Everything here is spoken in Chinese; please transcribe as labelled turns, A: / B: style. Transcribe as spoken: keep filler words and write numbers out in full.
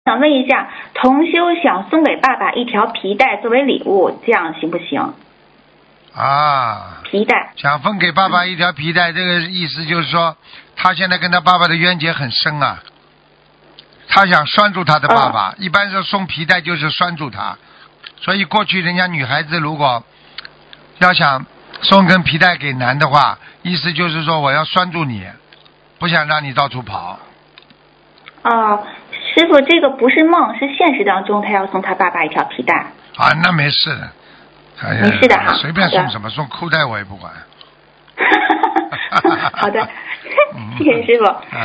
A: 想问一下，同修想送给爸爸一条皮带作为礼物，这样行不行？
B: 啊，
A: 皮带
B: 想分给爸爸一条皮带，这个意思就是说，他现在跟他爸爸的冤结很深啊。他想拴住他的爸爸，
A: 哦、
B: 一般是送皮带就是拴住他，所以过去人家女孩子如果要想送根皮带给男的话，意思就是说我要拴住你，不想让你到处跑。
A: 哦，师傅，这个不是梦，是现实当中他要送他爸爸一条皮带。
B: 啊，那没事的。哎呀，
A: 没事的哈，
B: 随便送什么，送裤带我也不管。
A: 好的，谢谢师傅。